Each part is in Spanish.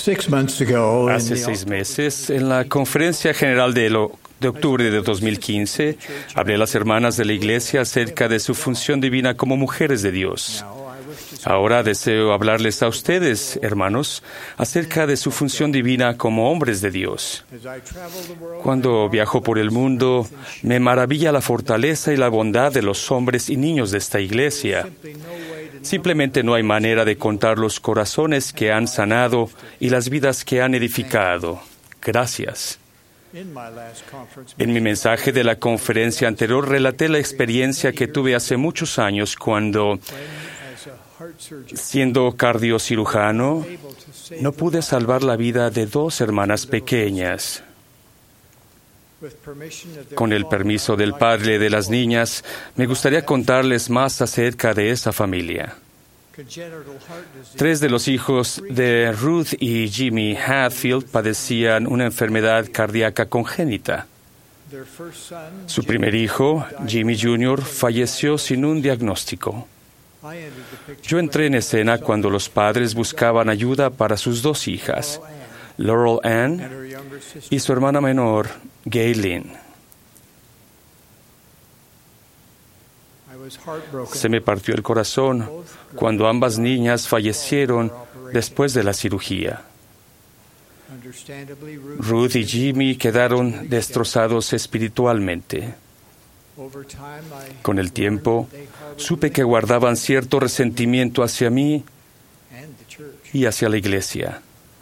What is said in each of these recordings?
6 months ago, Hace 6 meses, en la Conferencia General de octubre de 2015, hablé a las hermanas de la Iglesia acerca de su función divina como mujeres de Dios. Ahora deseo hablarles a ustedes, hermanos, acerca de su función divina como hombres de Dios. Cuando viajo por el mundo, me maravilla la fortaleza y la bondad de los hombres y niños de esta iglesia. Simplemente no hay manera de contar los corazones que han sanado y las vidas que han edificado. Gracias. En mi mensaje de la conferencia anterior relaté la experiencia que tuve hace muchos años cuando, siendo cardiocirujano, no pude salvar la vida de 2 hermanas pequeñas. Con el permiso del padre de las niñas, me gustaría contarles más acerca de esa familia. 3 de los hijos de Ruth y Jimmy Hatfield padecían una enfermedad cardíaca congénita. Su primer hijo, Jimmy Jr., falleció sin un diagnóstico. Yo entré en escena cuando los padres buscaban ayuda para sus 2 hijas, Laurel Ann y su hermana menor, Gaylene. Se me partió el corazón cuando ambas niñas fallecieron después de la cirugía. Ruth y Jimmy quedaron destrozados espiritualmente. Con el tiempo, supe que guardaban cierto resentimiento hacia mí y hacia la iglesia.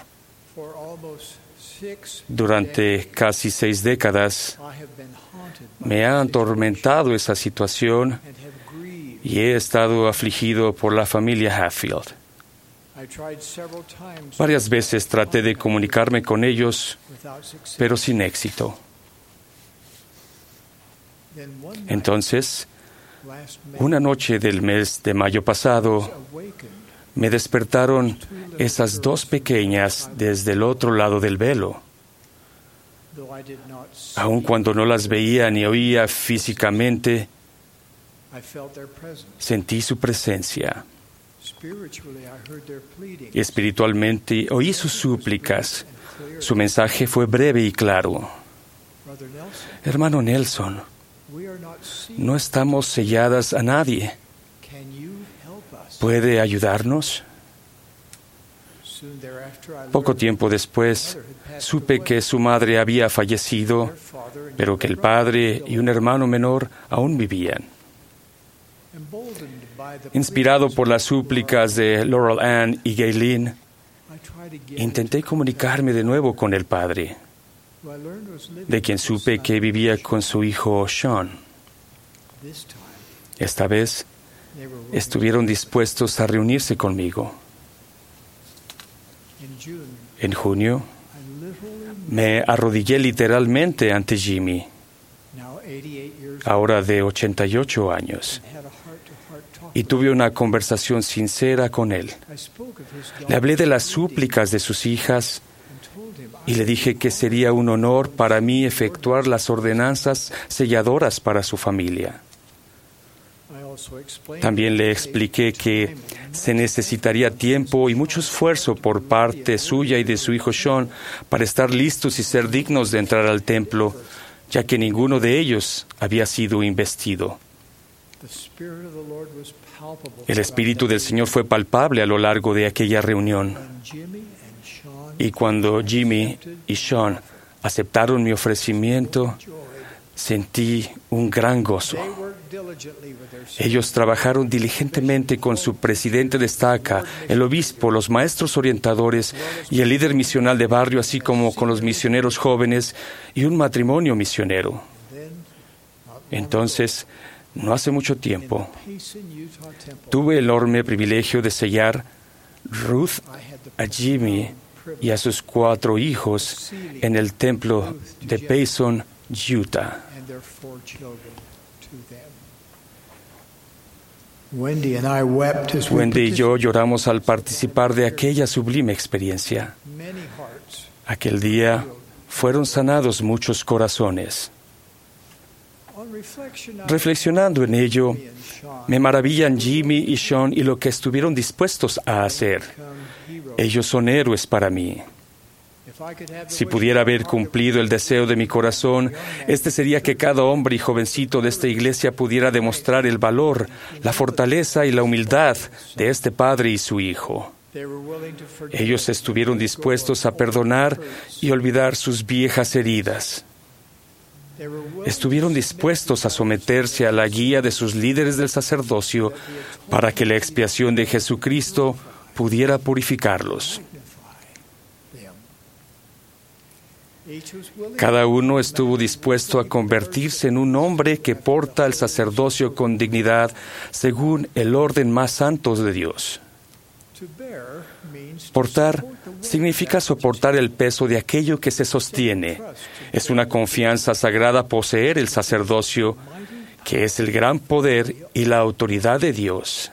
Durante casi 6 décadas, me ha atormentado esa situación y he estado afligido por la familia Hatfield. Varias veces traté de comunicarme con ellos, pero sin éxito. Entonces, una noche del mes de mayo pasado, me despertaron esas 2 pequeñas desde el otro lado del velo. Aun cuando no las veía ni oía físicamente, sentí su presencia. Espiritualmente oí sus súplicas. Su mensaje fue breve y claro. Hermano Nelson, no estamos selladas a nadie. ¿Puede ayudarnos? Poco tiempo después, supe que su madre había fallecido, pero que el padre y un hermano menor aún vivían. Inspirado por las súplicas de Laurel Ann y Gaylene, intenté comunicarme de nuevo con el padre, de quien supe que vivía con su hijo Sean. Esta vez, estuvieron dispuestos a reunirse conmigo. En junio, me arrodillé literalmente ante Jimmy, ahora de 88 años, y tuve una conversación sincera con él. Le hablé de las súplicas de sus hijas y le dije que sería un honor para mí efectuar las ordenanzas selladoras para su familia. También le expliqué que se necesitaría tiempo y mucho esfuerzo por parte suya y de su hijo Sean para estar listos y ser dignos de entrar al templo, ya que ninguno de ellos había sido investido. El Espíritu del Señor fue palpable a lo largo de aquella reunión. Y cuando Jimmy y Sean aceptaron mi ofrecimiento, sentí un gran gozo. Ellos trabajaron diligentemente con su presidente de estaca, el obispo, los maestros orientadores y el líder misional de barrio, así como con los misioneros jóvenes y un matrimonio misionero. Entonces, no hace mucho tiempo, tuve el enorme privilegio de sellar Ruth, a Jimmy y a sus 4 hijos en el templo de Payson, Utah. Wendy y yo lloramos al participar de aquella sublime experiencia. Aquel día fueron sanados muchos corazones. Reflexionando en ello, me maravillan Jimmy y Sean y lo que estuvieron dispuestos a hacer. Ellos son héroes para mí. Si pudiera haber cumplido el deseo de mi corazón, este sería que cada hombre y jovencito de esta iglesia pudiera demostrar el valor, la fortaleza y la humildad de este padre y su hijo. Ellos estuvieron dispuestos a perdonar y olvidar sus viejas heridas. Estuvieron dispuestos a someterse a la guía de sus líderes del sacerdocio para que la expiación de Jesucristo pudiera purificarlos. Cada uno estuvo dispuesto a convertirse en un hombre que porta el sacerdocio con dignidad según el orden más santo de Dios. Portar significa soportar el peso de aquello que se sostiene. Es una confianza sagrada poseer el sacerdocio, que es el gran poder y la autoridad de Dios.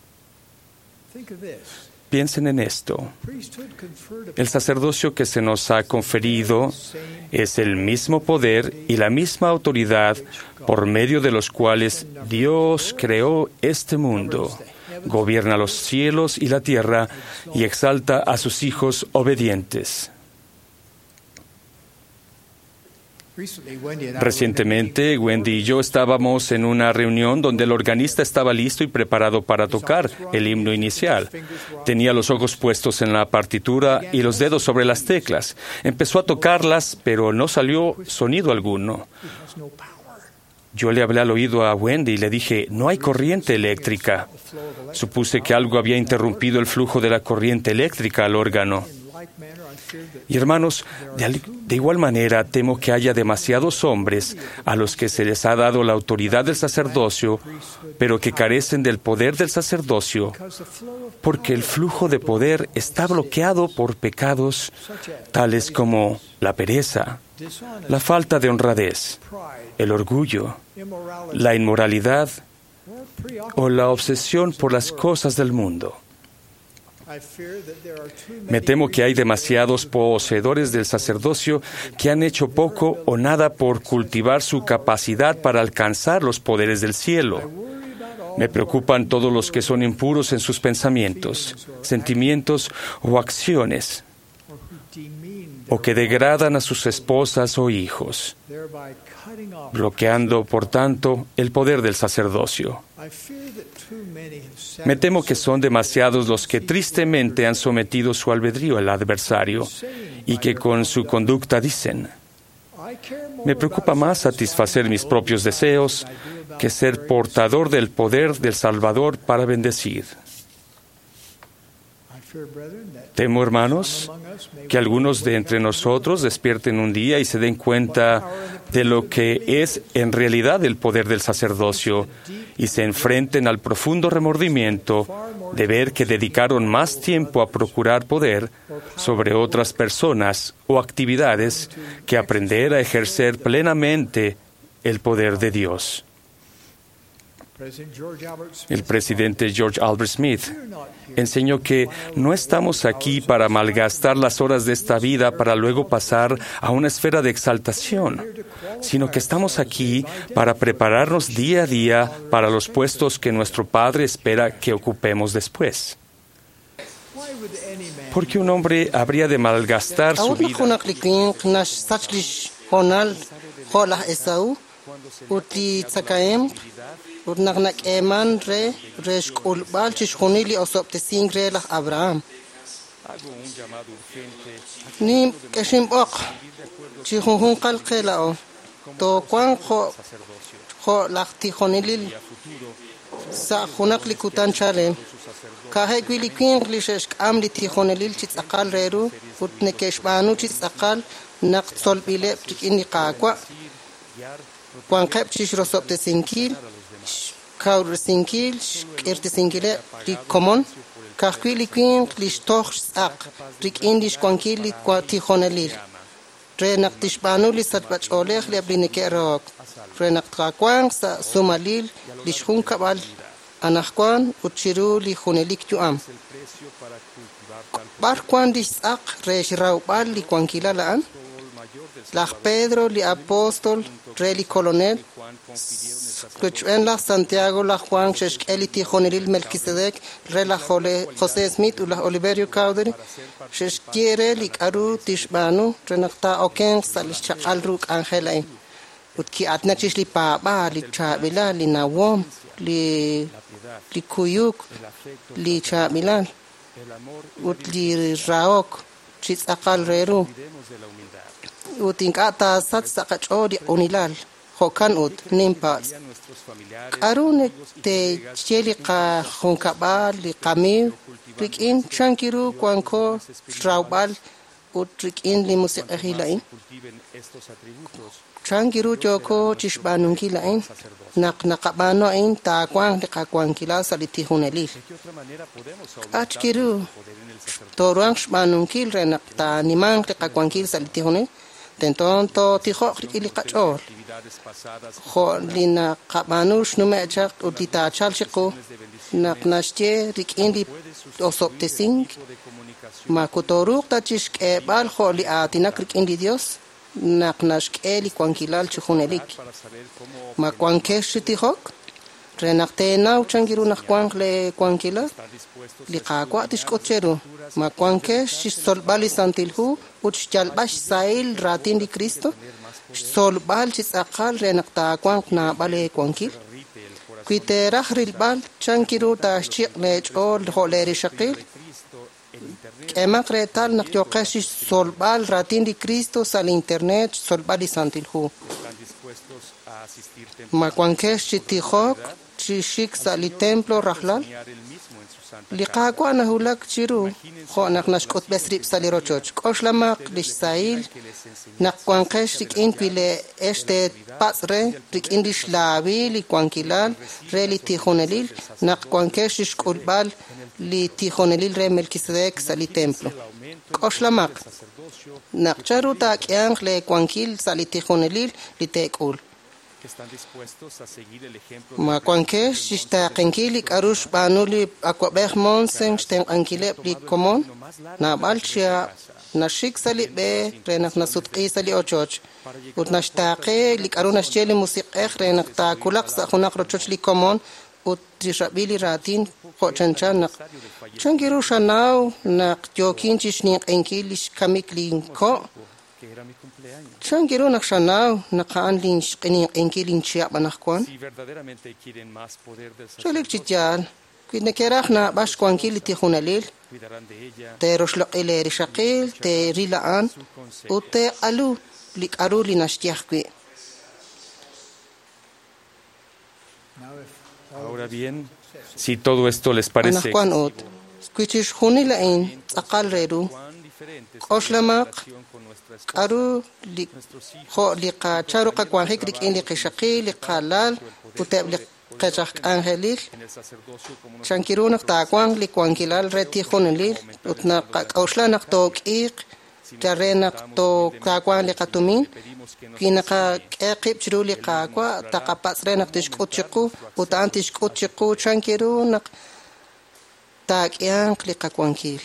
Piensen en esto. El sacerdocio que se nos ha conferido es el mismo poder y la misma autoridad por medio de los cuales Dios creó este mundo, gobierna los cielos y la tierra y exalta a sus hijos obedientes. Recientemente, Wendy y yo estábamos en una reunión donde el organista estaba listo y preparado para tocar el himno inicial. Tenía los ojos puestos en la partitura y los dedos sobre las teclas. Empezó a tocarlas, pero no salió sonido alguno. Yo le hablé al oído a Wendy y le dije, no hay corriente eléctrica. Supuse que algo había interrumpido el flujo de la corriente eléctrica al órgano. Y hermanos, de igual manera temo que haya demasiados hombres a los que se les ha dado la autoridad del sacerdocio, pero que carecen del poder del sacerdocio, porque el flujo de poder está bloqueado por pecados tales como la pereza, la falta de honradez, el orgullo, la inmoralidad o la obsesión por las cosas del mundo. Me temo que hay demasiados poseedores del sacerdocio que han hecho poco o nada por cultivar su capacidad para alcanzar los poderes del cielo. Me preocupan todos los que son impuros en sus pensamientos, sentimientos o acciones, o que degradan a sus esposas o hijos, bloqueando, por tanto, el poder del sacerdocio. Me temo que son demasiados los que tristemente han sometido su albedrío al adversario y que con su conducta dicen, me preocupa más satisfacer mis propios deseos que ser portador del poder del Salvador para bendecir. Temo, hermanos, que algunos de entre nosotros despierten un día y se den cuenta de lo que es en realidad el poder del sacerdocio y se enfrenten al profundo remordimiento de ver que dedicaron más tiempo a procurar poder sobre otras personas o actividades que aprender a ejercer plenamente el poder de Dios. El presidente George Albert Smith enseñó que no estamos aquí para malgastar las horas de esta vida para luego pasar a una esfera de exaltación, sino que estamos aquí para prepararnos día a día para los puestos que nuestro Padre espera que ocupemos después. ¿Por qué un hombre habría de malgastar su vida? Urnak eman re shkulbal chishkhunili osoptesin relach Abraham. Nim keshimbok chikhun qalqelao to kwan kho laqti khonilil sa khunak likutan chale kahe gwili kwinglishesh amli ti khonilil chitsaqal reru utnekeshbanu chitsaqal naqtsol bile tikini qaqwa kwan qeb chishrosoptesinkil Kaur sinkil, irte sinkile, rik common, kahkwili queen, lish toch sak, rik indish kwankili kwa tikhonelil. Re naktish banuli satbach olech li ablinike rock. Re naktrakwang sa sumalil, lish hunkabal, anakwan, uchiru li khonelik tuam. Barkwan dish sak, re shraubal li kwankila laan. Lach Pedro li apostol, re li colonel, en la Santiago la Juan Sheshkeli Tijonil Melquisedec re la José Smith u la Oliverio Cauderi Sheshkiere lik aru tishbanu renakta oken salisha alruk angelai utki atnachish li paba li chabila li nawom li kuyuk li chabilan ut li raok chis akal reru utinkata sat sakachori unilal hokan ut nimpas arune te cheli ka honkaba li kami rikin chankiru kwanko raubal ut rikin li musiqilain chankiru joko chishbanungilain naqabano in ta kwan li kakwan kila saliti hunelil achkiru toruang shbanunkil renaqta nimang li kakwan kil saliti hunel tenton to tijo ili kachor jo lina qabanush numechak utita chalchiqo naqnashte rikindi osoptesing makutoruk tachishk bal jo li atinak rikindi dios naqnashk eli kwankilal chunelik makwankesh tijok renaqtena uchangiru naqkwan le kwankila li qaqwa tishkocheru makwankesh solbali santilhu uchchalbash sail ratin di Cristo solbal chisaqal renaqta kwan na bale kwankil kuiterah rilbal chankiru tashchiq lechol holeri shaqil kemak retal naqyoqash solbal ratin di Cristo sal internet solbal santilhu makwankesh chitijok chishik sali templo rahlal liqaqwa nahulak chiru kho naqnashkot besrib salirochoch qoshlamaq lissail naqwanqesh rikin pile este pasre rikin dishlawi likwankilal re litijunelil naqwanqesh shkulbal litijunelil re Melquisedec sali templo qoshlamaq naqcharu taqyan le kwankil sali tijunelil litekul ma kwankesh shistaqenkili arush banuli akwabeh monsen shtenqankileb li komon na balchia nashik sali be renak nasutqi sali ochoch ut nashtaqe li aruna sheli musiqeh renak ta kulaq sa khunak rochoch li komon ut tishabili ratin khochancha nak changiru shanau nak jokin chishni enkili kamik linko changiru nakshanau nakaan lin shqini enkilin chia banakwan cholik chityal kidne kerahna bash kwankili tijunalil te roshloqile rishaqil te rilaan ute alu lik aru linashtiaqui. Ahora bien, si todo esto les parece anakwan ut kuchish hunilain aqal reru qoshlamaq qaru li kho li qacharu qakwan hikrik in li qishaqi li qalal utab li qachaq angelil chankirunaq taqwan li kwankilal reti khunlil utna qawslanaq toqiq jarrenaq to qakwan li qatumin kinaqa qeqib chru li qaqwa taqapasrenaq tishqutchiqu utan tishqutchiqu chankirunaq taqyan li qakwankil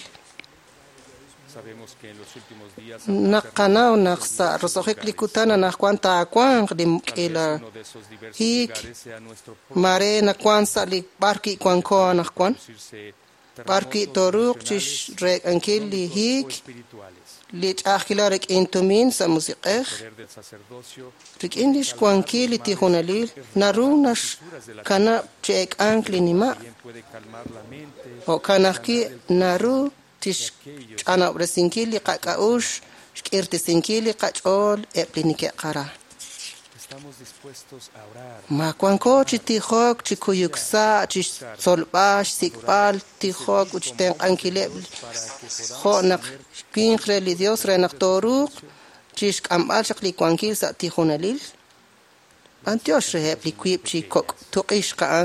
naqanaw naqsa rosohik likutana naqkwanta akwan limkila hik mare naqkwan salik barki kwanko naqkwan barki toruq chish rek ankil li hik li chaqila rek intumin sa musiqeh rek indish kwankil tihunalil narunash kana chek ankli nima o kanaki naru tish ana bresinkili qaqaush shkirti sinkili qachol eplinike qara ma kwanko chitijok chikuyuksa chis solbash sikpal tijok uchten ankile khonak kinqre li dios renak toruq chish qambal shaqli kwankil sa tijunalil antiosh repli kwip chikok tuqish qan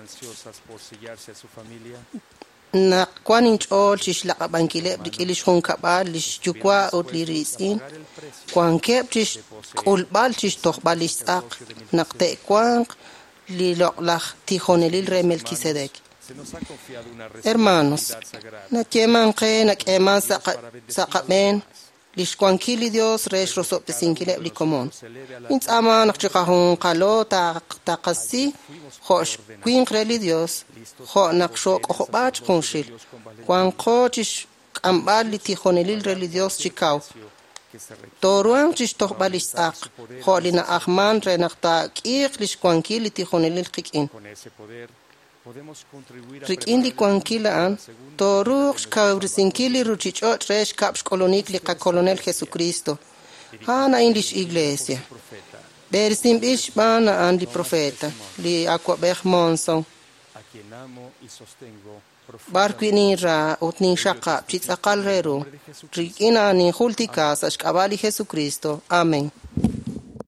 na kwanin chol chish laqabankile dikilish honkabal lish jukwa utlirizin kwankeb chish qulbal chish toqbal isaq naqte kwanq li loqlaq tijunelil re Melquisedec. Hermanos, na keman qe na keman saqaben Lishquanquili Dios resh rosop de sinquile blicomon. Ins ama nakchikahun kalo ta kasi hosh queen reli Dios ho nakshok ojo bach kunshil. Kwan kochish ambal litijonelil reli Dios chikau. Toruan chish tohbalis ak ho lina ahman re nakta kik lishquanquili tijonelil kikin. Rikin li kwankilaan, torux kaurisinkili ruchichot resh kapsh kolonik li ka kolonel Jesucristo. Hana indish iglesia. Bersimbish bana an li profeta, li aquabech monson. Barquini ra utnin shaka, chitzakal reru. Rikina ni hultikas ashkabali Jesucristo. Amén.